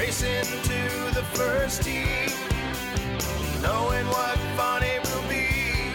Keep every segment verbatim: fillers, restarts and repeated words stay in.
racing to the first tee, knowing what fun it will be.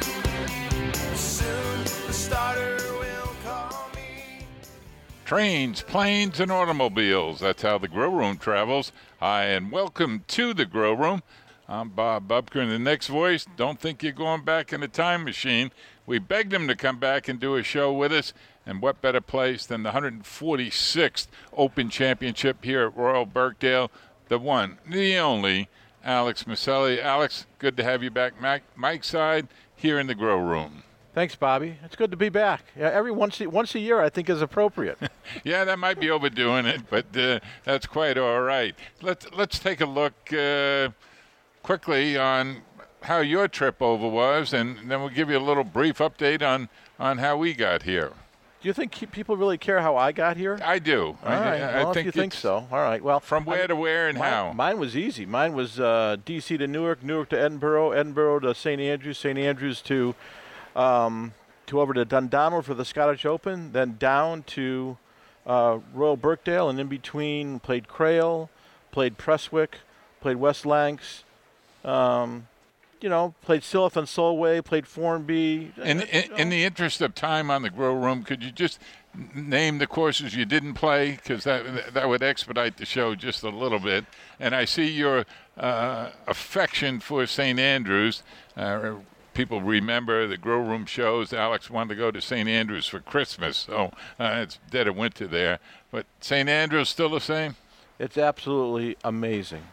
Soon the starter will call me. Trains, planes, and automobiles. That's how the Grow Room travels. Hi, and welcome to the Grow Room. I'm Bob Bubker, and the next voice, don't think you're going back in a time machine. We begged him to come back and do a show with us, and what better place than the one hundred forty-sixth Open Championship here at Royal Birkdale, the one, the only, Alex Maselli. Alex, good to have you back, Mike's side, here in the Grow Room. Thanks, Bobby. It's good to be back. Yeah, every once a, once a year, I think, is appropriate. Yeah, that might be overdoing it, but uh, that's quite all right. Let's let's take a look uh, quickly on how your trip over was, and then we'll give you a little brief update on, on how we got here. Do you think people really care how I got here? I do. All right. I, well, I if think you think so. All right. Well, from where I, to where and mine, how? Mine was easy. Mine was uh, D C to Newark, Newark to Edinburgh, Edinburgh to Saint Andrews, Saint Andrews to um, to over to Dundonald for the Scottish Open, then down to uh, Royal Birkdale, and in between played Crail, played Prestwick, played West Lancs. Um, You know, played Silloth and Solway, played Formby. In, in, in the interest of time on the Grow Room, could you just name the courses you didn't play? Because that that would expedite the show just a little bit. And I see your uh, affection for Saint Andrews. Uh, people remember the Grow Room shows. Alex wanted to go to Saint Andrews for Christmas, so uh, it's dead of winter there. But Saint Andrews still the same? It's absolutely amazing.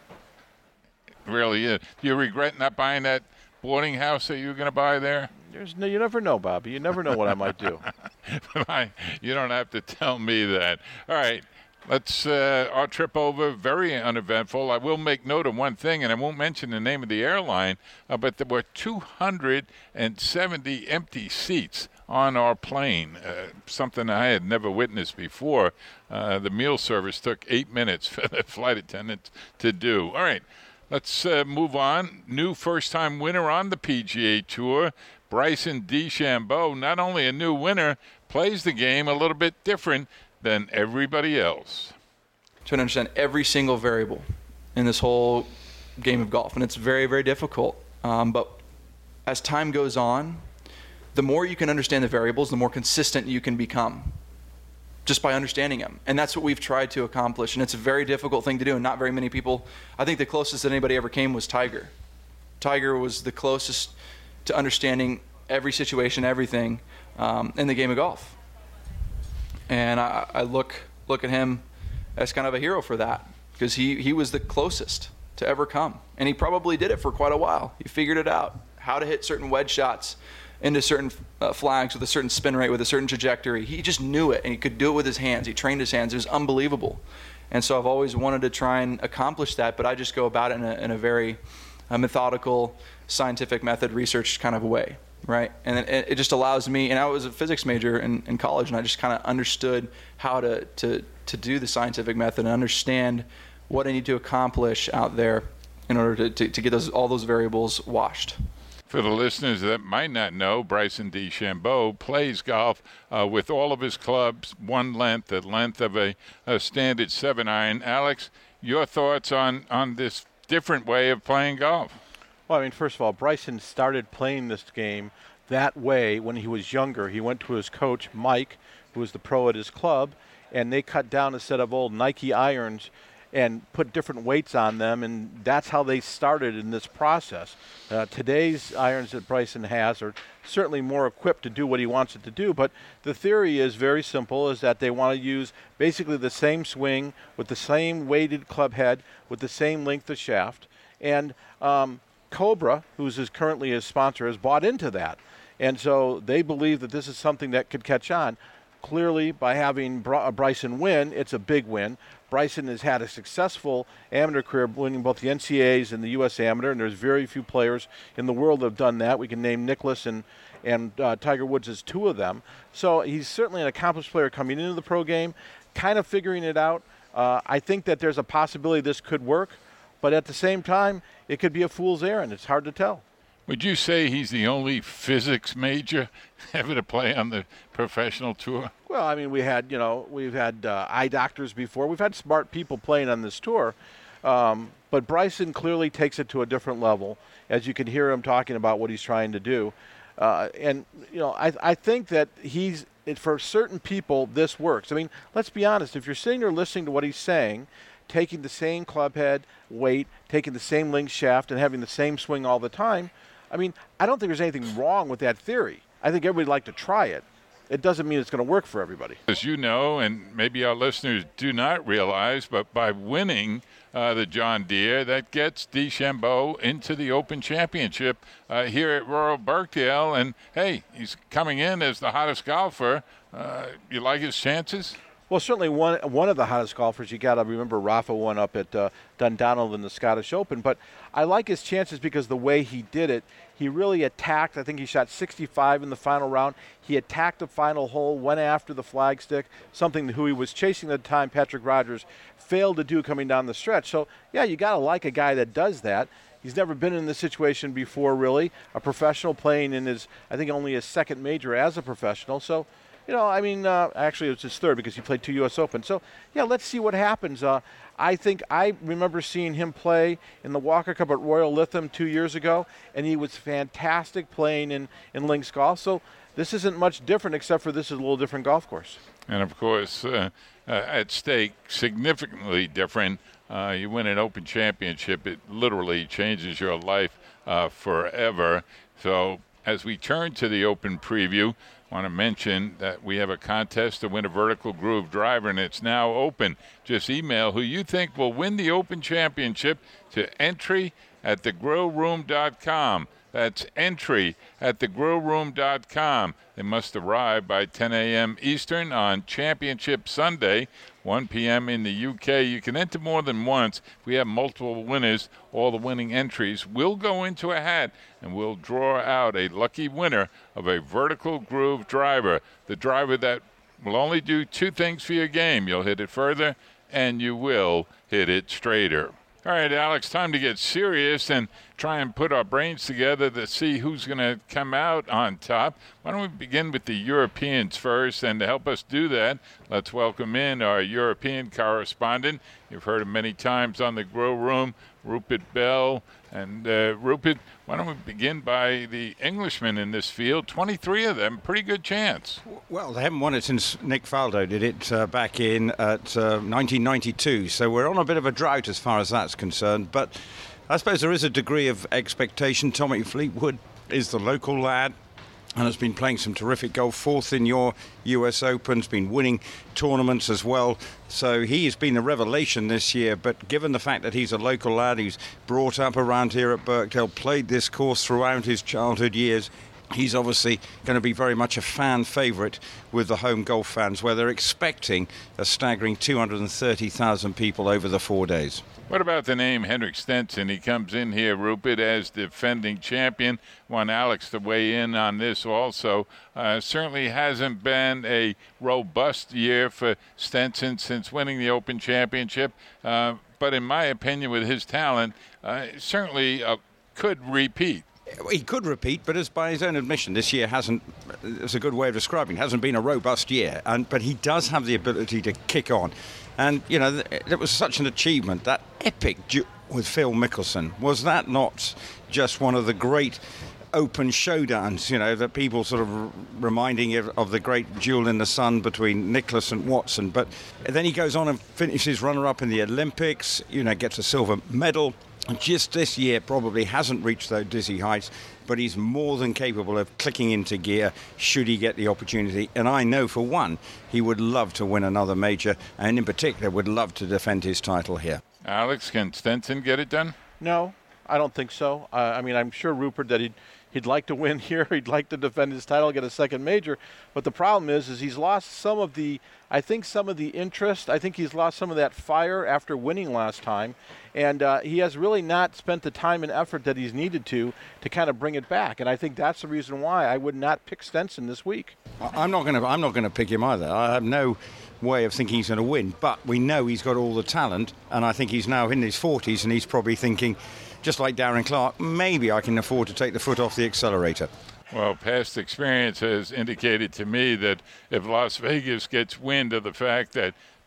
Really is. Do you regret not buying that boarding house that you were going to buy there? There's no, you never know, Bobby. You never know what I might do. I, you don't have to tell me that. All right. Let's, uh, our trip over, very uneventful. I will make note of one thing, and I won't mention the name of the airline, uh, but there were two hundred seventy empty seats on our plane, uh, something I had never witnessed before. Uh, the meal service took eight minutes for the flight attendants to do. All right. Let's uh, move on. New first-time winner on the P G A Tour, Bryson DeChambeau. Not only a new winner, plays the game a little bit different than everybody else. Trying to understand every single variable in this whole game of golf, and it's very, very difficult. Um, but as time goes on, the more you can understand the variables, the more consistent you can become, just by understanding them. And that's what we've tried to accomplish. And it's a very difficult thing to do, and not very many people. I think the closest that anybody ever came was Tiger. Tiger was the closest to understanding every situation, everything um, in the game of golf. And I, I look look at him as kind of a hero for that, because he, he was the closest to ever come. And he probably did it for quite a while. He figured it out, how to hit certain wedge shots into certain uh, flags with a certain spin rate, with a certain trajectory. He just knew it, and he could do it with his hands. He trained his hands. It was unbelievable. And so I've always wanted to try and accomplish that, but I just go about it in a, in a very uh, methodical, scientific method, research kind of way, right? And it, it just allows me, and I was a physics major in, in college, and I just kind of understood how to, to, to do the scientific method and understand what I need to accomplish out there in order to, to, to get those all those variables washed. For the listeners that might not know, Bryson DeChambeau plays golf uh, with all of his clubs, one length, the length of a, a standard seven iron. Alex, your thoughts on, on this different way of playing golf? Well, I mean, first of all, Bryson started playing this game that way when he was younger. He went to his coach, Mike, who was the pro at his club, and they cut down a set of old Nike irons and put different weights on them, and that's how they started in this process. Uh, today's irons that Bryson has are certainly more equipped to do what he wants it to do, but the theory is very simple, is that they want to use basically the same swing with the same weighted club head with the same length of shaft, and um, Cobra, who's his, currently his sponsor, has bought into that, and so they believe that this is something that could catch on. Clearly, by having Br- Bryson win, it's a big win. Bryson has had a successful amateur career, winning both the N C A As and the U S Amateur, and there's very few players in the world that have done that. We can name Nicklaus and, and uh, Tiger Woods as two of them. So he's certainly an accomplished player coming into the pro game, kind of figuring it out. Uh, I think that there's a possibility this could work, but at the same time, it could be a fool's errand. It's hard to tell. Would you say he's the only physics major ever to play on the professional tour? Well, I mean, we had, you know, we've had uh, eye doctors before. We've had smart people playing on this tour. Um, but Bryson clearly takes it to a different level, as you can hear him talking about what he's trying to do. Uh, and, you know, I, I think that he's, it, for certain people, this works. I mean, let's be honest. If you're sitting there listening to what he's saying, taking the same club head weight, taking the same link shaft, and having the same swing all the time, I mean, I don't think there's anything wrong with that theory. I think everybody'd like to try it. It doesn't mean it's going to work for everybody. As you know, and maybe our listeners do not realize, but by winning uh, the John Deere, that gets DeChambeau into the Open Championship uh, here at Royal Birkdale. And, hey, he's coming in as the hottest golfer. Uh, you like his chances? Well, certainly one one of the hottest golfers. You got to remember Rafa won up at uh, Dundonald in the Scottish Open. But I like his chances because the way he did it, he really attacked. I think he shot sixty-five in the final round. He attacked the final hole, went after the flagstick, something who he was chasing at the time, Patrick Rogers, failed to do coming down the stretch. So, yeah, you got to like a guy that does that. He's never been in this situation before, really. A professional playing in his, I think, only his second major as a professional. So, you know, I mean, uh, actually it was his third because he played two U S Open. So, yeah, let's see what happens. Uh, I think I remember seeing him play in the Walker Cup at Royal Lytham two years ago, and he was fantastic playing in, in links golf. So this isn't much different except for this is a little different golf course. And, of course, uh, uh, at stake, significantly different. Uh, you win an Open Championship, it literally changes your life uh, forever. So as we turn to the Open preview, I want to mention that we have a contest to win a vertical groove driver, and it's now open. Just email who you think will win the Open Championship to entry at the grill room dot com. That's entry at the grill room dot com. They must arrive by ten a.m. Eastern on Championship Sunday, one p.m. in the U K. You can enter more than once. If we have multiple winners, all the winning entries will go into a hat, and we'll draw out a lucky winner of a vertical groove driver. The driver that will only do two things for your game. You'll hit it further, and you will hit it straighter. All right, Alex, time to get serious and try and put our brains together to see who's going to come out on top. Why don't we begin with the Europeans first? And to help us do that, let's welcome in our European correspondent. You've heard him many times on the Grill Room, Rupert Bell. And uh, Rupert, why don't we begin by the Englishmen in this field? twenty-three of them, pretty good chance. Well, they haven't won it since Nick Faldo did it uh, back in at uh, nineteen ninety-two. So we're on a bit of a drought as far as that's concerned. But I suppose there is a degree of expectation. Tommy Fleetwood is the local lad and has been playing some terrific golf, fourth in your U S Opens, been winning tournaments as well. So he has been a revelation this year, but given the fact that he's a local lad, he's brought up around here at Birkdale, played this course throughout his childhood years, he's obviously going to be very much a fan favourite with the home golf fans, where they're expecting a staggering two hundred thirty thousand people over the four days. What about the name Henrik Stenson? He comes in here, Rupert, as defending champion. Want Alex to weigh in on this also. Uh, certainly hasn't been a robust year for Stenson since winning the Open Championship. Uh, but in my opinion, with his talent, uh, certainly uh, could repeat. He could repeat, but as by his own admission, this year hasn't, it's a good way of describing, hasn't been a robust year. And But he does have the ability to kick on. And, you know, it was such an achievement, that epic duel with Phil Mickelson. Was that not just one of the great Open showdowns, you know, that people sort of reminding of, of the great duel in the sun between Nicklaus and Watson? But then he goes on and finishes runner-up in the Olympics, you know, gets a silver medal. And just this year probably hasn't reached those dizzy heights, but he's more than capable of clicking into gear should he get the opportunity. And I know for one, he would love to win another major, and in particular would love to defend his title here. Alex, can Stenson get it done? No, I don't think so. Uh, I mean, I'm sure, Rupert, that he'd, he'd like to win here. He'd like to defend his title, get a second major. But the problem is, is he's lost some of the, I think some of the interest. I think he's lost some of that fire after winning last time. And uh, he has really not spent the time and effort that he's needed to to kind of bring it back. And I think that's the reason why I would not pick Stenson this week. I'm not going to. I'm not going to pick him either. I have no way of thinking he's going to win. But we know he's got all the talent, and I think he's now in his forties, and he's probably thinking, just like Darren Clarke, maybe I can afford to take the foot off the accelerator. Well, past experience has indicated to me that if Las Vegas gets wind of the fact that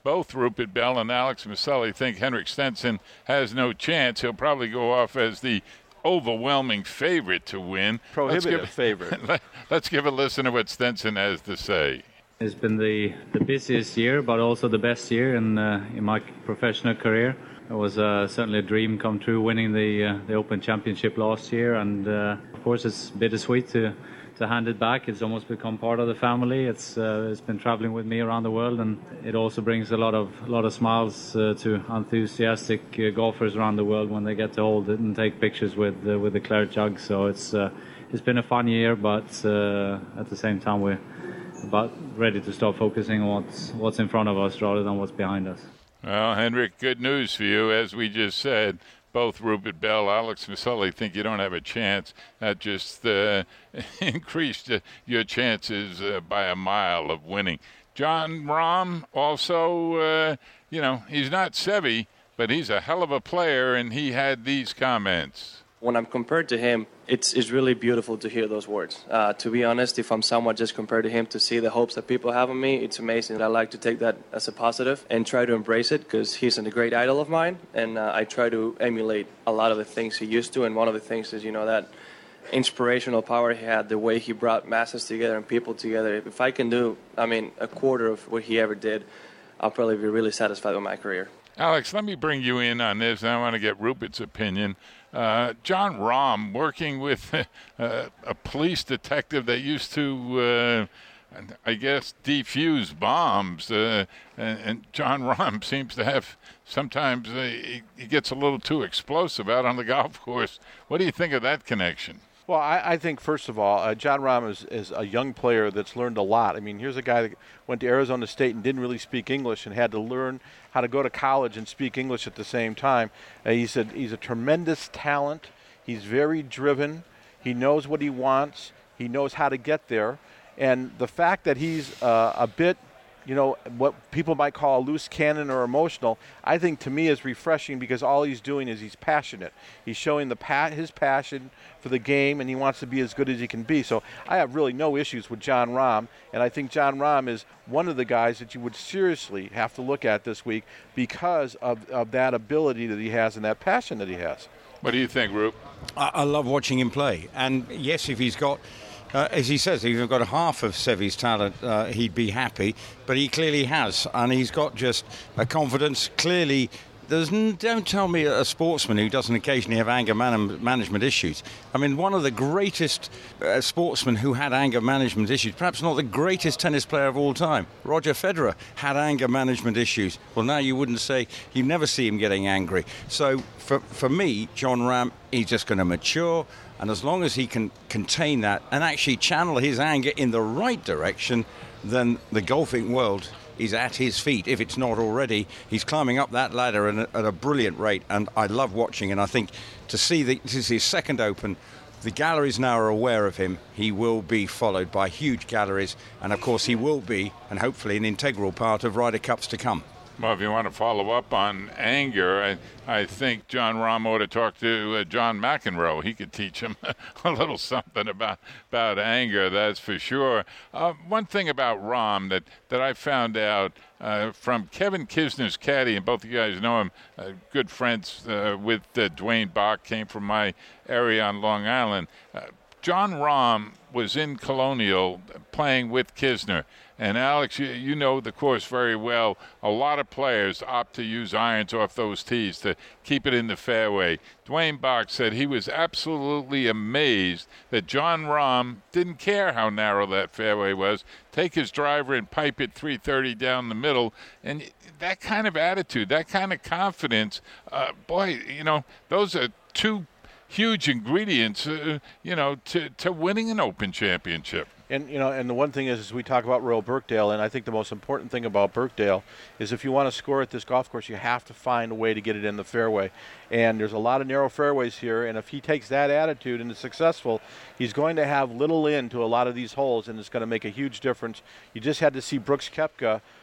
both Rupert Bell and Alex Maselli think Henrik Stenson has no chance. He'll probably go off as the overwhelming favorite to win. Prohibitive let's give, favorite. Let's give a listen to what Stenson has to say. It's been the, the busiest year, but also the best year in uh, in my professional career. It was uh, certainly a dream come true winning the uh, the Open Championship last year, and uh, of course it's bittersweet to to hand it back. It's almost become part of the family. It's uh, it's been traveling with me around the world, and it also brings a lot of a lot of smiles uh, to enthusiastic uh, golfers around the world when they get to hold it and take pictures with uh, with the claret jug. So it's uh, it's been a fun year, but uh, at the same time we're about ready to start focusing on what's what's in front of us rather than what's behind us. Well, Henrik, good news for you. As we just said, both Rupert Bell, Alex Maselli think you don't have a chance. That just uh, increased uh, your chances uh, by a mile of winning. Jon Rahm also, uh, you know, he's not Seve, but he's a hell of a player, and he had these comments. When I'm compared to him, it's, it's really beautiful to hear those words. Uh, to be honest, if I'm somewhat just compared to him, to see the hopes that people have on me, it's amazing. I like to take that as a positive and try to embrace it because he's a great idol of mine, and uh, I try to emulate a lot of the things he used to, and one of the things is, you know, that inspirational power he had, the way he brought masses together and people together. If I can do, I mean, a quarter of what he ever did, I'll probably be really satisfied with my career. Alex, let me bring you in on this, and I want to get Rupert's opinion. Uh, Jon Rahm, working with uh, a police detective that used to, uh, I guess, defuse bombs, uh, and, and Jon Rahm seems to have sometimes uh, he, he gets a little too explosive out on the golf course. What do you think of that connection? Well, I, I think, first of all, uh, Jon Rahm is, is a young player that's learned a lot. I mean, here's a guy that went to Arizona State and didn't really speak English and had to learn how to go to college and speak English at the same time. Uh, he's, a, he's a tremendous talent. He's very driven. He knows what he wants. He knows how to get there. And the fact that he's uh, a bit, you know, what people might call a loose cannon or emotional, I think to me is refreshing because all he's doing is he's passionate. He's showing the pa- his passion for the game, and he wants to be as good as he can be. So I have really no issues with Jon Rahm, and I think Jon Rahm is one of the guys that you would seriously have to look at this week because of, of that ability that he has and that passion that he has. What do you think, Rup? I, I love watching him play. And yes, if he's got, uh, as he says, if he's got half of Seve's talent, uh, he'd be happy. But he clearly has. And he's got just a confidence. Clearly, there's n- don't tell me a sportsman who doesn't occasionally have anger man- management issues. I mean, one of the greatest uh, sportsmen who had anger management issues, perhaps not the greatest tennis player of all time, Roger Federer, had anger management issues. Well, now you wouldn't say, you never see him getting angry. So for, for me, Jon Rahm, he's just going to mature. And as long as he can contain that and actually channel his anger in the right direction, then the golfing world is at his feet. If it's not already, he's climbing up that ladder at a, at a brilliant rate, and I love watching. And I think to see the, this is his second Open, the galleries now are aware of him. He will be followed by huge galleries, and of course he will be, and hopefully an integral part of Ryder Cups to come. Well, if you want to follow up on anger, I, I think Jon Rahm ought to talk to uh, John McEnroe. He could teach him a little something about about anger, that's for sure. Uh, one thing about Rahm that, that I found out uh, from Kevin Kisner's caddy, and both of you guys know him, uh, good friends uh, with uh, Dwayne Bach, came from my area on Long Island. Uh, Jon Rahm was in Colonial playing with Kisner. And Alex, you, you know the course very well. A lot of players opt to use irons off those tees to keep it in the fairway. Dwayne Bach said he was absolutely amazed that Jon Rahm didn't care how narrow that fairway was. Take his driver and pipe it three thirty down the middle. And that kind of attitude, that kind of confidence, uh, boy, you know, those are two huge ingredients, uh, you know, to, to winning an Open Championship. And you know, and the one thing is, is we talk about Royal Birkdale, and I think the most important thing about Birkdale is if you want to score at this golf course, you have to find a way to get it in the fairway. And there's a lot of narrow fairways here, and if he takes that attitude and is successful, he's going to have little in to a lot of these holes, and it's going to make a huge difference. You just had to see Brooks Koepka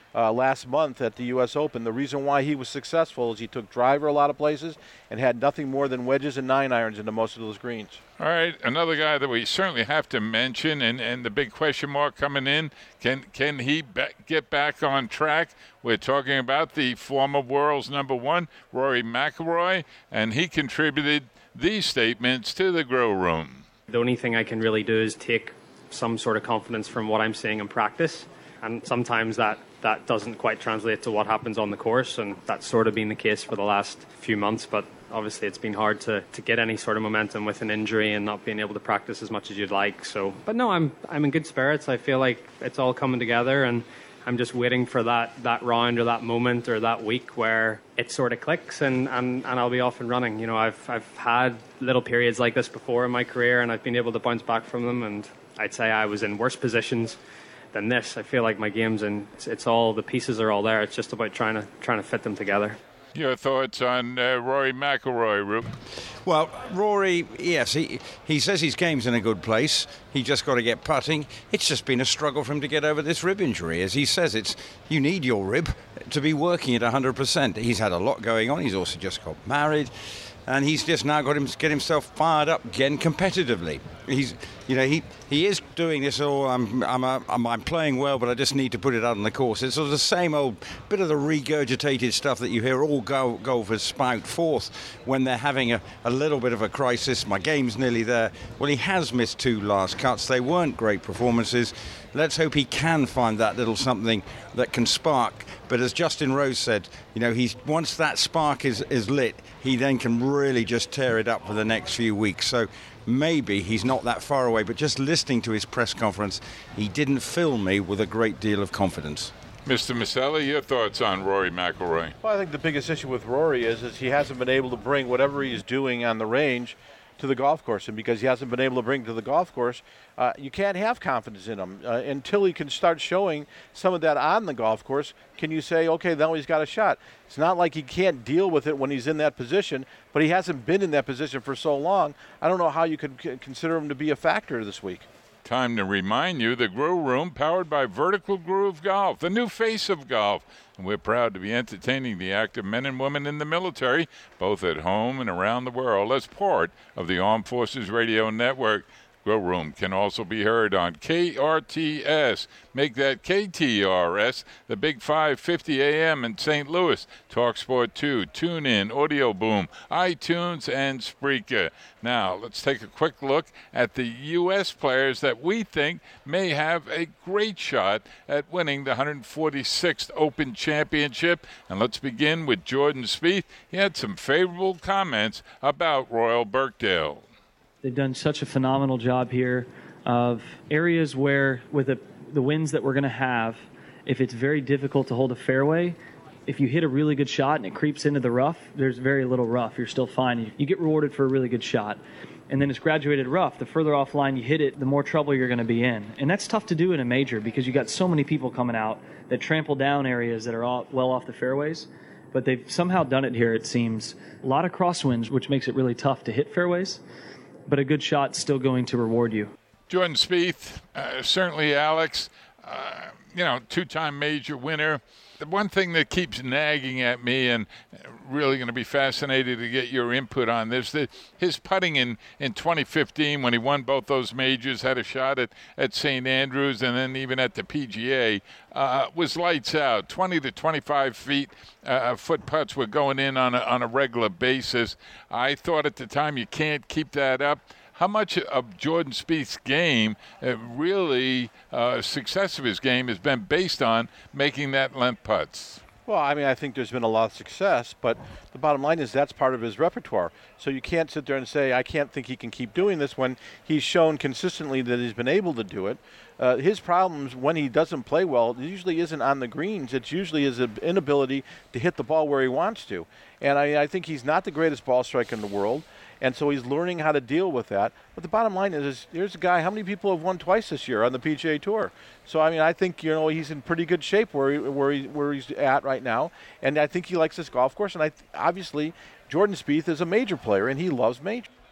uh, last month at the U S Open. The reason why he was successful is he took driver a lot of places and had nothing more than wedges and nine irons into most of those greens. All right, another guy that we certainly have to mention, and, and the big question mark coming in, can can he ba- get back on track? We're talking about the former world's number one, Rory McIlroy, and he contributed these statements to the Grill Room. The only thing I can really do is take some sort of confidence from what I'm seeing in practice, and sometimes that that doesn't quite translate to what happens on the course, and that's sort of been the case for the last few months. But obviously it's been hard to, to get any sort of momentum with an injury and not being able to practice as much as you'd like. So, but no, I'm I'm in good spirits. I feel like it's all coming together, and I'm just waiting for that, that round or that moment or that week where it sort of clicks and, and, and I'll be off and running. You know, I've I've had little periods like this before in my career, and I've been able to bounce back from them, and I'd say I was in worse positions than this. I feel like my game's in, it's, it's all, the pieces are all there. It's just about trying to trying to fit them together. Your thoughts on uh, Rory McIlroy, Roop? Well, Rory, yes, he he says his game's in a good place. He just got to get putting. It's just been a struggle for him to get over this rib injury. As he says, it's you need your rib to be working at one hundred percent. He's had a lot going on. He's also just got married. And he's just now got him to get himself fired up again competitively. He's, you know, he, he is doing this. Oh, I'm I'm, a, I'm I'm playing well, but I just need to put it out on the course. It's sort of the same old bit of the regurgitated stuff that you hear all go, golfers spout forth when they're having a, a little bit of a crisis. My game's nearly there. Well, he has missed two last cuts. They weren't great performances. Let's hope he can find that little something that can spark. But as Justin Rose said, you know, he's once that spark is, is lit, he then can really just tear it up for the next few weeks. So maybe he's not that far away, but just listening to his press conference, he didn't fill me with a great deal of confidence. Mister Maselli, your thoughts on Rory McIlroy? Well, I think the biggest issue with Rory is, is he hasn't been able to bring whatever he's doing on the range to the golf course, and because he hasn't been able to bring to the golf course, uh, you can't have confidence in him uh, until he can start showing some of that on the golf course. Can you say, okay, now he's got a shot? It's not like he can't deal with it when he's in that position, but he hasn't been in that position for so long. I don't know how you could c- consider him to be a factor this week. Time to remind you, the Grill Room, powered by Vertical Groove Golf, the new face of golf. And we're proud to be entertaining the active men and women in the military, both at home and around the world, as part of the Armed Forces Radio Network. Grill Room can also be heard on K R T S. Make that K T R S, the Big five fifty A M in Saint Louis. TalkSport two, TuneIn, Audio Boom, iTunes, and Spreaker. Now, let's take a quick look at the U S players that we think may have a great shot at winning the one hundred forty-sixth Open Championship. And let's begin with Jordan Spieth. He had some favorable comments about Royal Birkdale. They've done such a phenomenal job here of areas where, with the, the winds that we're going to have, if it's very difficult to hold a fairway, if you hit a really good shot and it creeps into the rough, there's very little rough. You're still fine. You, you get rewarded for a really good shot. And then it's graduated rough. The further offline you hit it, the more trouble you're going to be in. And that's tough to do in a major because you got so many people coming out that trample down areas that are all, well off the fairways. But they've somehow done it here, it seems. A lot of crosswinds, which makes it really tough to hit fairways. But a good shot's still going to reward you. Jordan Spieth, uh, certainly Alex, uh, you know, two-time major winner. The one thing that keeps nagging at me, and really going to be fascinated to get your input on this, that his putting in, in twenty fifteen when he won both those majors, had a shot at, at Saint Andrews and then even at the P G A, uh, was lights out. twenty to twenty-five feet uh, foot putts were going in on a, on a regular basis. I thought at the time you can't keep that up. How much of Jordan Spieth's game, uh, really uh, success of his game, has been based on making that length putts? Well, I mean, I think there's been a lot of success, but the bottom line is that's part of his repertoire. So you can't sit there and say, I can't think he can keep doing this when he's shown consistently that he's been able to do it. Uh, his problems when he doesn't play well, it usually isn't on the greens. It's usually his inability to hit the ball where he wants to. And I, I think he's not the greatest ball striker in the world. And so he's learning how to deal with that. But the bottom line is, is here's a guy, how many people have won twice this year on the P G A Tour? So, I mean, I think, you know, he's in pretty good shape where, he, where, he, where he's at right now. And I think he likes this golf course. And I th- obviously, Jordan Spieth is a major player, and he loves majors.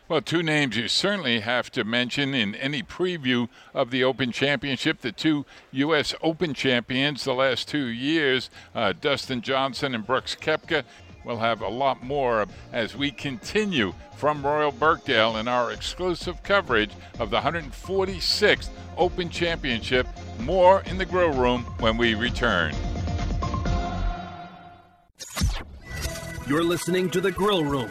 Well, two names you certainly have to mention in any preview of the Open Championship, the two U S Open champions the last two years, uh, Dustin Johnson and Brooks Koepka. We'll have a lot more as we continue from Royal Birkdale in our exclusive coverage of the one hundred forty-sixth Open Championship. More in the Grill Room when we return. You're listening to The Grill Room.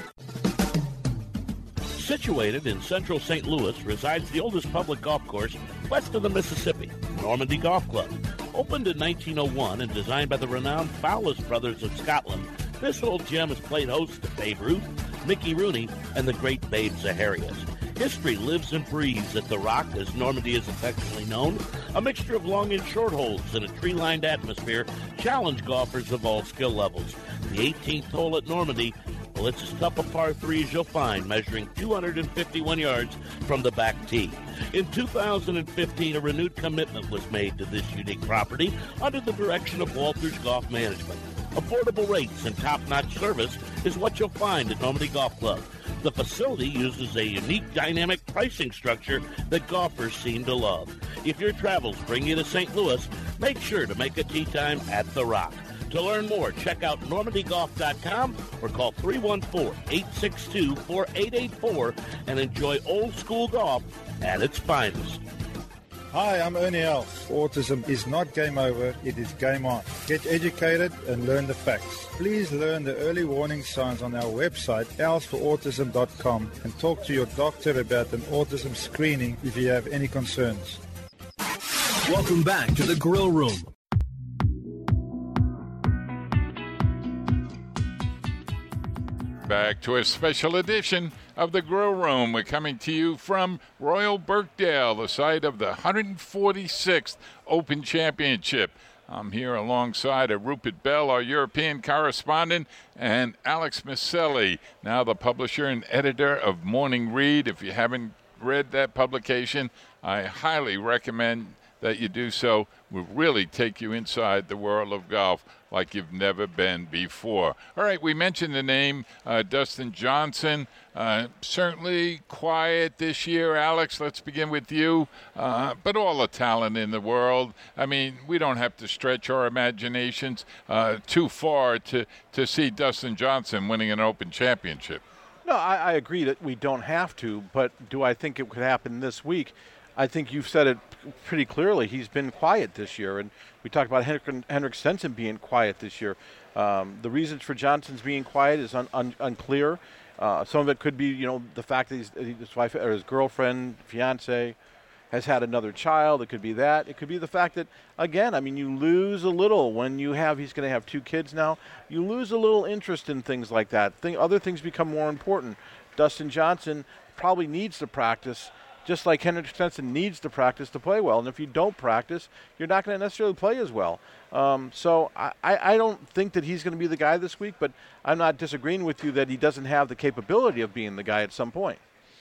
Situated in central Saint Louis resides the oldest public golf course west of the Mississippi, Normandy Golf Club. Opened in nineteen oh one and designed by the renowned Fowlis brothers of Scotland, this old gem has played host to Babe Ruth, Mickey Rooney, and the great Babe Zaharias. History lives and breathes at The Rock, as Normandy is affectionately known. A mixture of long and short holes in a tree-lined atmosphere challenge golfers of all skill levels. The eighteenth hole at Normandy, well, it's as tough a par three as you'll find, measuring two hundred fifty-one yards from the back tee. In two thousand fifteen, a renewed commitment was made to this unique property under the direction of Walters Golf Management. Affordable rates and top-notch service is what you'll find at Normandy Golf Club. The facility uses a unique dynamic pricing structure that golfers seem to love. If your travels bring you to Saint Louis, make sure to make a tee time at The Rock. To learn more, check out normandy golf dot com or call three one four, eight six two, four eight eight four and enjoy old school golf at its finest. Hi, I'm Ernie Els. Autism is not game over, it is game on. Get educated and learn the facts. Please learn the early warning signs on our website, els for autism dot com, and talk to your doctor about an autism screening if you have any concerns. Welcome back to The Grill Room. Back to a special edition of the Grill Room. We're coming to you from Royal Birkdale, the site of the one hundred forty-sixth Open Championship. I'm here alongside of Rupert Bell, our European correspondent, and Alex Maselli, now the publisher and editor of Morning Read. If you haven't read that publication, I highly recommend that you do so. Will really take you inside the world of golf like you've never been before. All right, we mentioned the name uh, Dustin Johnson. Uh, certainly quiet this year. Alex, let's begin with you. Uh, but all the talent in the world. I mean, we don't have to stretch our imaginations uh, too far to, to see Dustin Johnson winning an Open Championship. No, I, I agree that we don't have to, but do I think it could happen this week? I think you've said it pretty clearly. He's been quiet this year, and we talked about Henrik, Henrik Stenson being quiet this year. Um, the reasons for Johnson's being quiet is un, un, unclear. Uh, some of it could be, you know, the fact that he's, his wife or his girlfriend, fiance, has had another child. It could be that. It could be the fact that, again, I mean, you lose a little when you have. He's going to have two kids now. You lose a little interest in things like that. Thing, other things become more important. Dustin Johnson probably needs to practice, just like Henrik Stenson needs to practice to play well. And if you don't practice, you're not going to necessarily play as well. Um, so I, I don't think that he's going to be the guy this week, but I'm not disagreeing with you that he doesn't have the capability of being the guy at some point.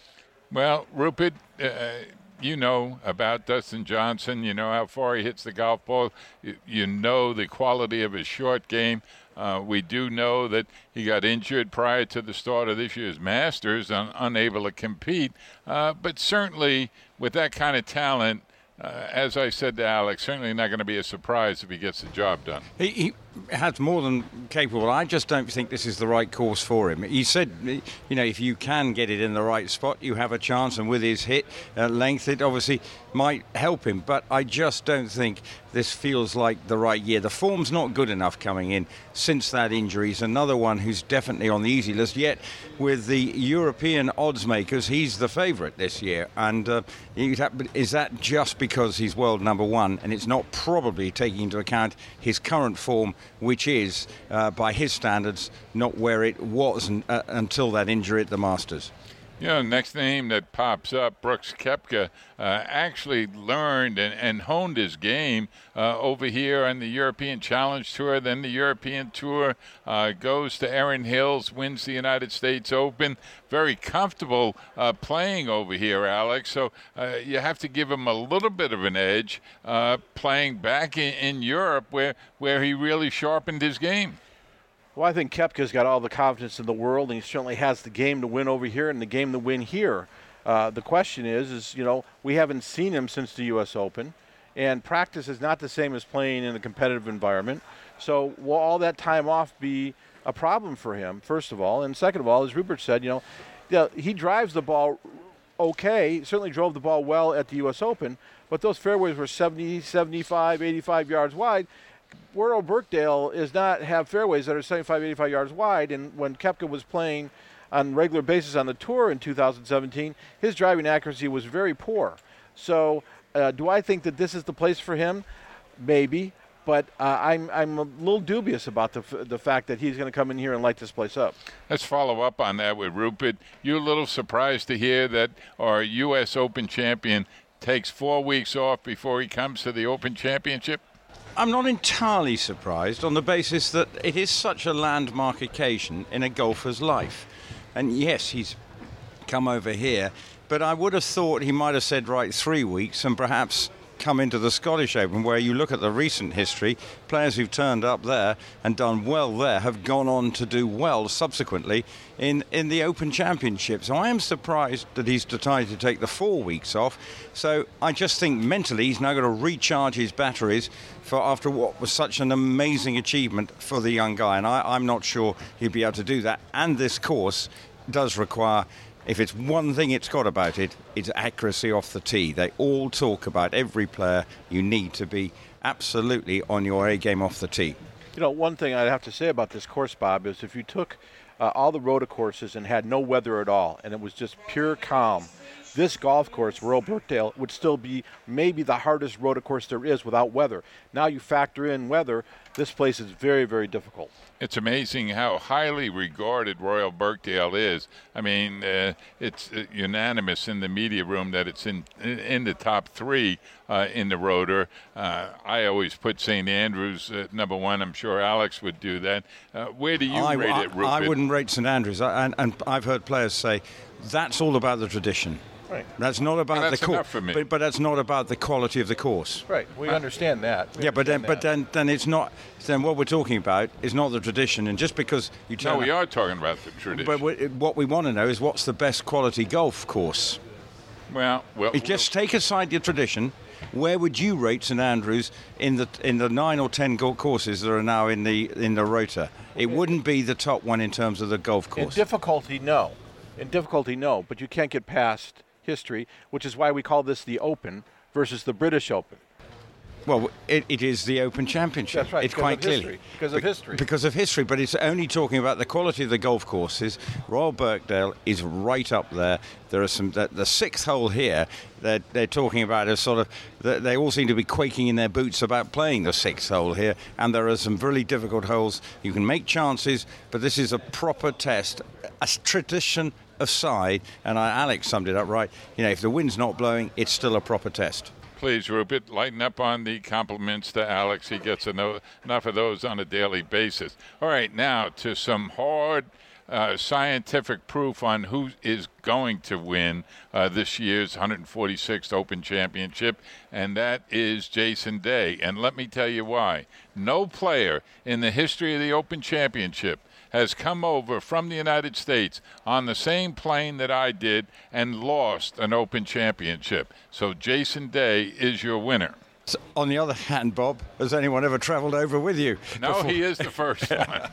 Well, Rupert, uh, you know about Dustin Johnson. You know how far he hits the golf ball. You, you know the quality of his short game. Uh, we do know that he got injured prior to the start of this year's Masters, un- unable to compete. Uh, but certainly with that kind of talent, uh, as I said to Alex, certainly not going to be a surprise if he gets the job done. He, he has more than capable. I just don't think this is the right course for him. He said, you know, if you can get it in the right spot, you have a chance. And with his hit uh, length, it obviously might help him. But I just don't think this feels like the right year. The form's not good enough coming in since that injury. He's another one who's definitely on the easy list. Yet with the European odds makers, he's the favourite this year. And uh, is that just because he's world number one? And it's not probably taking into account his current form, which is, uh, by his standards, not where it was n- uh, until that injury at the Masters. You know, next name that pops up, Brooks Koepka, uh, actually learned and, and honed his game uh, over here on the European Challenge Tour, then the European Tour, uh, goes to Erin Hills, wins the United States Open. Very comfortable uh, playing over here, Alex. So uh, you have to give him a little bit of an edge uh, playing back in, in Europe where, where he really sharpened his game. Well, I think Koepka's got all the confidence in the world, and he certainly has the game to win over here and the game to win here. Uh, the question is, is, you know, we haven't seen him since the U S Open, and practice is not the same as playing in a competitive environment. So will all that time off be a problem for him, first of all? And second of all, as Rupert said, you know, yeah, he drives the ball okay, certainly drove the ball well at the U S Open, but those fairways were seventy, seventy-five, eighty-five yards wide. Royal Birkdale is not have fairways that are seventy-five, eighty-five yards wide, and when Koepka was playing on a regular basis on the tour in two thousand seventeen, his driving accuracy was very poor. So uh, do I think that this is the place for him? Maybe. But uh, I'm I'm a little dubious about the f- the fact that he's going to come in here and light this place up. Let's follow up on that with Rupert. You're a little surprised to hear that our U S Open champion takes four weeks off before he comes to the Open Championship? I'm not entirely surprised on the basis that it is such a landmark occasion in a golfer's life. And yes, he's come over here, but I would have thought he might have said, right, three weeks and perhaps come into the Scottish Open, where you look at the recent history, players who've turned up there and done well there have gone on to do well subsequently in, in the Open Championship. So I am surprised that he's decided to take the four weeks off. So I just think mentally he's now got to recharge his batteries for after what was such an amazing achievement for the young guy. And I, I'm not sure he'll be able to do that. And this course does require, if it's one thing it's got about it, it's accuracy off the tee. They all talk about every player. You need to be absolutely on your A game off the tee. You know, one thing I'd have to say about this course, Bob, is if you took uh, all the rota courses and had no weather at all, and it was just pure calm, this golf course, Royal Birkdale, would still be maybe the hardest rota course there is without weather. Now you factor in weather, this place is very, very difficult. It's amazing how highly regarded Royal Birkdale is. I mean, uh, it's uh, unanimous in the media room that it's in in the top three uh, in the rotor. Uh, I always put Saint Andrews uh, number one. I'm sure Alex would do that. Uh, where do you I, rate I, it, Rupert? I wouldn't rate Saint Andrews, I, and, and I've heard players say that's all about the tradition. Right. That's not about well, that's the course, but, but that's not about the quality of the course. Right. We understand that. We yeah, but then, understand but then, then it's not. Then what we're talking about is not the tradition, and just because you tell no, we are talking about the tradition. But we, what we want to know is what's the best quality golf course. Well, well, if just take aside your tradition. Where would you rate Saint Andrews in the in the nine or ten golf courses that are now in the in the rota? It wouldn't be the top one in terms of the golf course. In difficulty, no. In difficulty, no. But you can't get past history, which is why we call this the Open versus the British Open. Well, it, it is the Open Championship. That's right. It's because quite of clearly history. Because of Be- history. Because of history, but it's only talking about the quality of the golf courses. Royal Birkdale is right up there. There are some. The, the sixth hole here, they're, they're talking about is sort of. They all seem to be quaking in their boots about playing the sixth hole here, and there are some really difficult holes. You can make chances, but this is a proper test, a tradition aside, and I, Alex summed it up right. You know, if the wind's not blowing, it's still a proper test. Please, Rupert, lighten up on the compliments to Alex. He gets eno- enough of those on a daily basis. All right, now to some hard uh, scientific proof on who is going to win uh, this year's one hundred forty-sixth Open Championship, and that is Jason Day. And let me tell you why. No player in the history of the Open Championship has come over from the United States on the same plane that I did and lost an Open Championship. So Jason Day is your winner. So on the other hand, Bob, has anyone ever traveled over with you? No, before? he is the first one.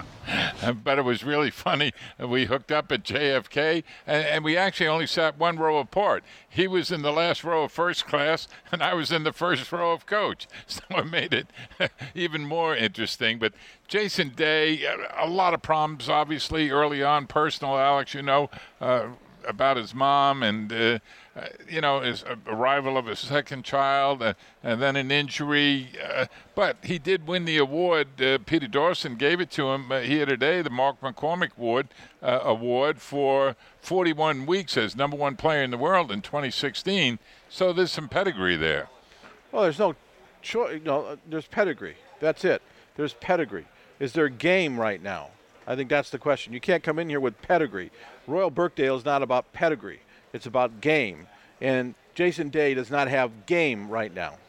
But it was really funny. We hooked up at J F K, and, and we actually only sat one row apart. He was in the last row of first class, and I was in the first row of coach. So it made it even more interesting. But Jason Day, a lot of problems, obviously, early on. Personal, Alex, you know, uh, about his mom and, uh, uh, you know, his arrival of his second child uh, and then an injury. Uh, but he did win the award. Uh, Peter Dawson gave it to him uh, here today, the Mark McCormick Award, uh, award for forty-one weeks as number one player in the world in twenty sixteen. So there's some pedigree there. Well, there's no choice. No, there's pedigree. That's it. There's pedigree. Is there game right now? I think that's the question. You can't come in here with pedigree. Royal Birkdale is not about pedigree. It's about game. And Jason Day does not have game right now.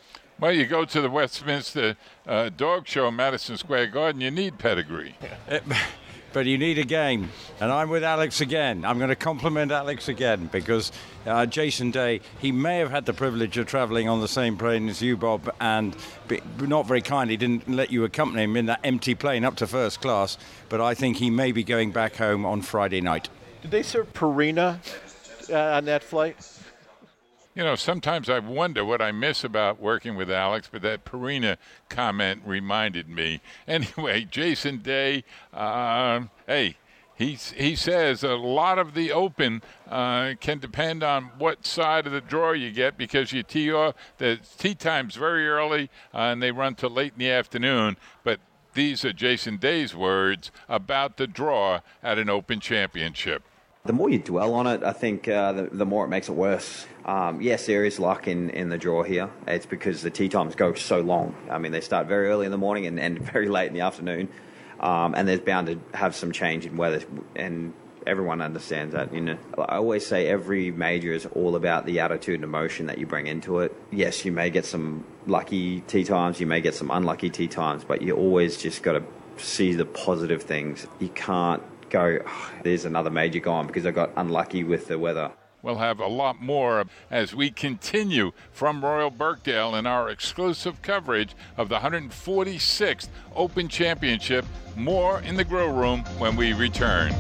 Well, you go to the Westminster uh, Dog Show, Madison Square Garden, you need pedigree. It, but you need a game. And I'm with Alex again. I'm going to compliment Alex again because uh, Jason Day, he may have had the privilege of travelling on the same plane as you, Bob, and be, not very kindly didn't let you accompany him in that empty plane up to first class. But I think he may be going back home on Friday night. Did they serve Purina uh, on that flight? You know, sometimes I wonder what I miss about working with Alex, but that Purina comment reminded me. Anyway, Jason Day, uh, hey, he, he says a lot of the Open uh, can depend on what side of the draw you get because you tee off, the tee time's very early uh, and they run till late in the afternoon, but these are Jason Day's words about the draw at an Open Championship. The more you dwell on it, I think uh, the, the more it makes it worse. Um, yes, there is luck in, in the draw here. It's because the tee times go so long. I mean, they start very early in the morning and end very late in the afternoon. Um, and there's bound to have some change in weather. And everyone understands that. You know, I always say every major is all about the attitude and emotion that you bring into it. Yes, you may get some lucky tee times. You may get some unlucky tee times. But you always just got to see the positive things. You can't go, oh, there's another major gone because I got unlucky with the weather. We'll have a lot more as we continue from Royal Birkdale in our exclusive coverage of the one hundred forty-sixth Open Championship. More in the Grill Room when we return.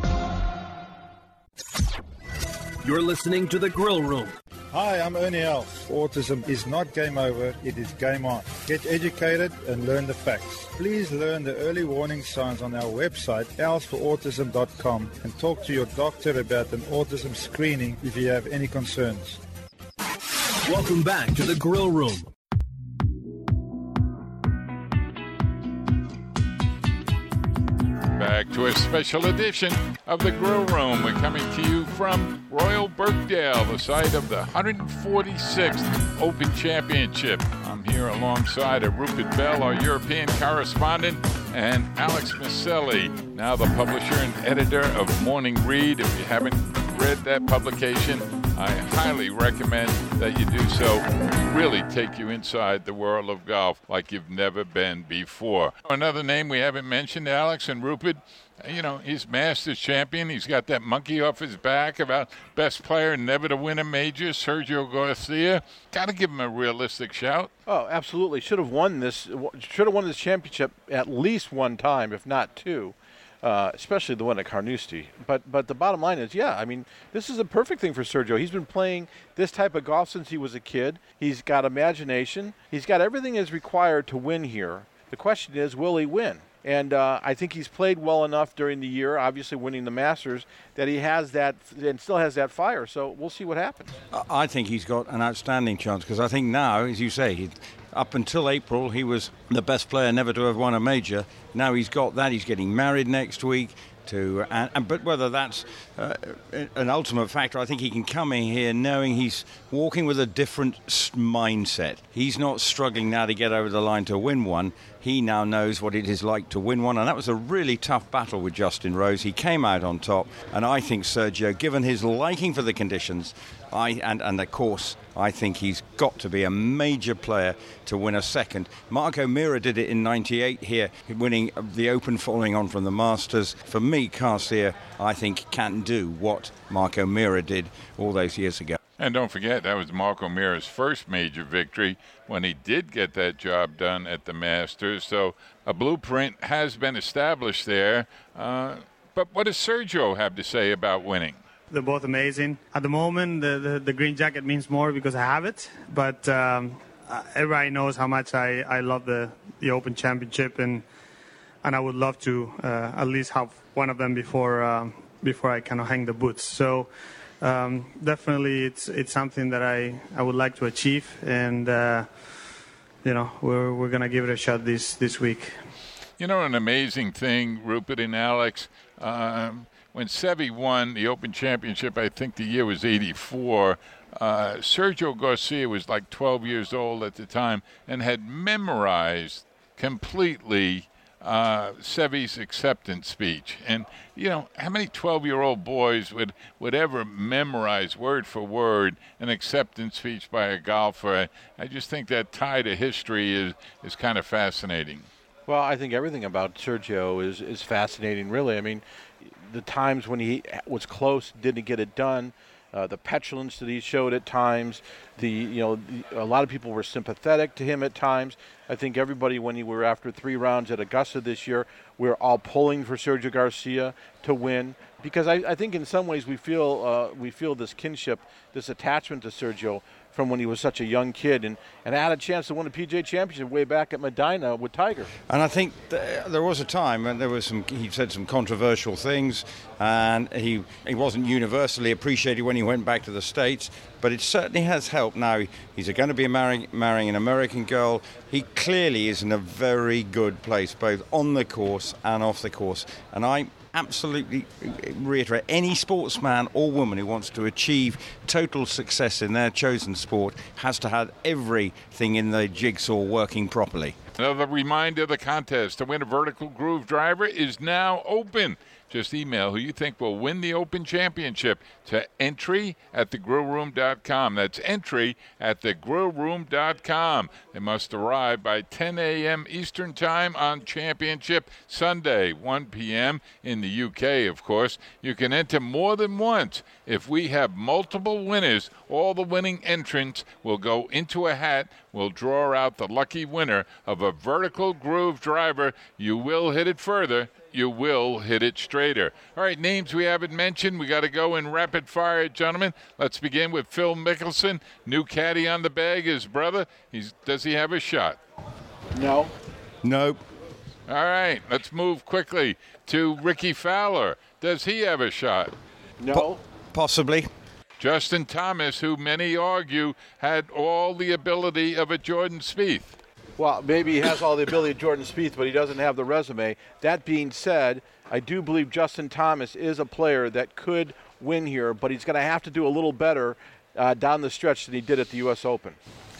You're listening to The Grill Room. Hi, I'm Ernie Els. Autism is not game over, it is game on. Get educated and learn the facts. Please learn the early warning signs on our website, els for autism dot com, and talk to your doctor about an autism screening if you have any concerns. Welcome back to The Grill Room. Back to a special edition of the Grill Room. We're coming to you from Royal Birkdale, the site of the one hundred forty-sixth Open Championship. I'm here alongside of Rupert Bell, our European correspondent, and Alex Maselli, now the publisher and editor of Morning Read. If you haven't read that publication, I highly recommend that you do so. Really take you inside the world of golf like you've never been before. Another name we haven't mentioned, Alex and Rupert, you know, he's Masters champion. He's got that monkey off his back about best player never to win a major, Sergio Garcia. Got to give him a realistic shout. Oh, absolutely. Should have won this. Should have won this championship at least one time, if not two. Uh, especially the one at Carnoustie. But but the bottom line is, yeah, I mean, this is a perfect thing for Sergio. He's been playing this type of golf since he was a kid. He's got imagination. He's got everything is required to win here. The question is, will he win? And uh, I think he's played well enough during the year, obviously winning the Masters, that he has that and still has that fire. So we'll see what happens. I think he's got an outstanding chance because I think now, as you say, he, up until April, he was the best player never to have won a major. Now he's got that. He's getting married next week. To, and, and but whether that's uh, an ultimate factor, I think he can come in here knowing he's walking with a different mindset. He's not struggling now to get over the line to win one. He now knows what it is like to win one, and that was a really tough battle with Justin Rose. He came out on top, and I think Sergio, given his liking for the conditions, I and, and the course, I think he's got to be a major player to win a second. Mark O'Meara did it in ninety-eight here, winning the Open following on from the Masters. For me, Garcia, I think, can do what Mark O'Meara did all those years ago. And don't forget, that was Mark O'Meara's first major victory when he did get that job done at the Masters. So a blueprint has been established there. Uh, but what does Sergio have to say about winning? They're both amazing. At the moment, the, the, the green jacket means more because I have it. But um, everybody knows how much I, I love the, the Open Championship, and and I would love to uh, at least have one of them before um, before I kind of hang the boots. So um, definitely, it's it's something that I, I would like to achieve, and uh, you know we're we're gonna give it a shot this this week. You know, an amazing thing, Rupert and Alex. Um, When Seve won the Open Championship, I think the year was eighty-four, uh, Sergio Garcia was like twelve years old at the time and had memorized completely uh, Seve's acceptance speech. And, you know, how many twelve-year-old boys would, would ever memorize word for word an acceptance speech by a golfer? I, I just think that tie to history is, is kind of fascinating. Well, I think everything about Sergio is, is fascinating, really. I mean, the times when he was close, didn't get it done, uh, the petulance that he showed at times, the you know, the, a lot of people were sympathetic to him at times. I think everybody, when he were after three rounds at Augusta this year, we were all pulling for Sergio Garcia to win, because I, I think in some ways we feel uh, we feel this kinship, this attachment to Sergio from when he was such a young kid, and, and had a chance to win a P G A Championship way back at Medina with Tiger. And I think th- there was a time when there was some, he said some controversial things, and he he wasn't universally appreciated when he went back to the States, but it certainly has helped. Now he's going to be marrying, marrying an American girl. He clearly is in a very good place, both on the course and off the course. And I absolutely reiterate, any sportsman or woman who wants to achieve total success in their chosen sport has to have everything in the jigsaw working properly. Another reminder, the contest to win a Vertical Groove driver is now open. Just email who you think will win the Open Championship to entry at the grill room dot com. That's entry at the grill room dot com. They must arrive by ten a.m. Eastern Time on Championship Sunday, one p.m. in the U K, of course. You can enter more than once. If we have multiple winners, all the winning entrants will go into a hat. We'll draw out the lucky winner of a Vertical Groove driver. You will hit it further. You will hit it straighter. All right, names we haven't mentioned. We got to go in rapid fire, gentlemen. Let's begin with Phil Mickelson. New caddy on the bag, his brother. He's does he have a shot? No. Nope. All right, let's move quickly to Ricky Fowler. Does he have a shot? No. Po- possibly. Justin Thomas, who many argue had all the ability of a Jordan Spieth. Well, maybe he has all the ability of Jordan Spieth, but he doesn't have the resume. That being said, I do believe Justin Thomas is a player that could win here, but he's going to have to do a little better uh, down the stretch than he did at the U S Open.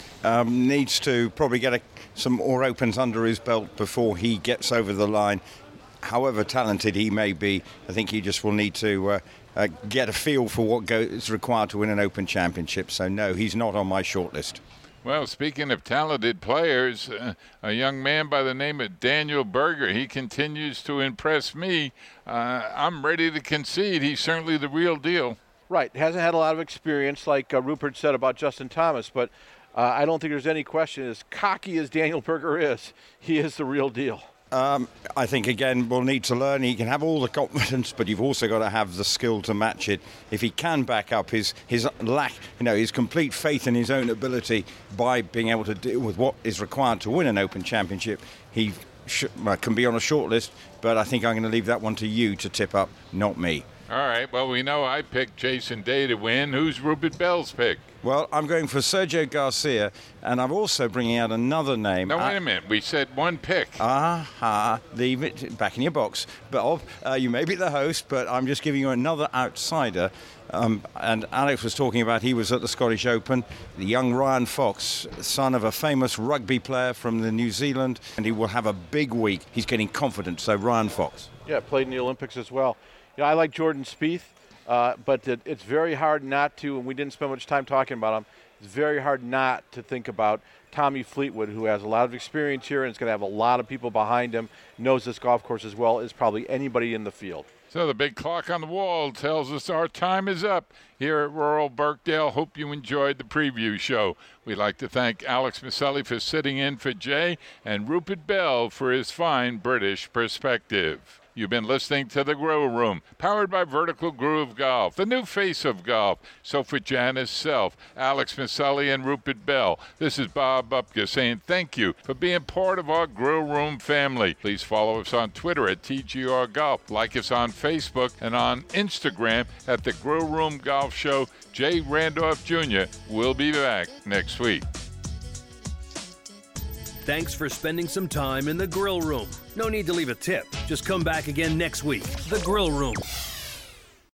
Um, needs to probably get a, some more Opens under his belt before he gets over the line. However talented he may be, I think he just will need to uh, uh, get a feel for what go- is required to win an Open Championship. So, no, he's not on my shortlist. Well, speaking of talented players, uh, a young man by the name of Daniel Berger, he continues to impress me. Uh, I'm ready to concede he's certainly the real deal. Right. Hasn't had a lot of experience, like uh, Rupert said about Justin Thomas, but uh, I don't think there's any question. As cocky as Daniel Berger is, he is the real deal. Um, I think, again, we'll need to learn. He can have all the confidence, but you've also got to have the skill to match it. If he can back up his, his lack, you know, his complete faith in his own ability by being able to deal with what is required to win an Open Championship, he sh- uh, can be on a short list, but I think I'm going to leave that one to you to tip up, not me. All right, well, we know I picked Jason Day to win. Who's Rupert Bell's pick? Well, I'm going for Sergio Garcia, and I'm also bringing out another name. No, wait a minute. We said one pick. Ah, leave it back in your box. Bob, uh, you may be the host, but I'm just giving you another outsider. Um, and Alex was talking about he was at the Scottish Open. The young Ryan Fox, son of a famous rugby player from the New Zealand, and he will have a big week. He's getting confident, so Ryan Fox. Yeah, played in the Olympics as well. You know, I like Jordan Spieth, uh, but it, it's very hard not to, and we didn't spend much time talking about him, it's very hard not to think about Tommy Fleetwood, who has a lot of experience here and is going to have a lot of people behind him, knows this golf course as well as probably anybody in the field. So the big clock on the wall tells us our time is up here at Royal Birkdale. Hope you enjoyed the preview show. We'd like to thank Alex Maselli for sitting in for Jay and Rupert Bell for his fine British perspective. You've been listening to The Grill Room, powered by Vertical Groove Golf, the new face of golf. So for Janice Self, Alex Maselli, and Rupert Bell, this is Bob Upka saying thank you for being part of our Grill Room family. Please follow us on Twitter at T G R Golf, like us on Facebook, and on Instagram at The Grill Room Golf Show. Jay Randolph Junior will be back next week. Thanks for spending some time in The Grill Room. No need to leave a tip. Just come back again next week. The Grill Room.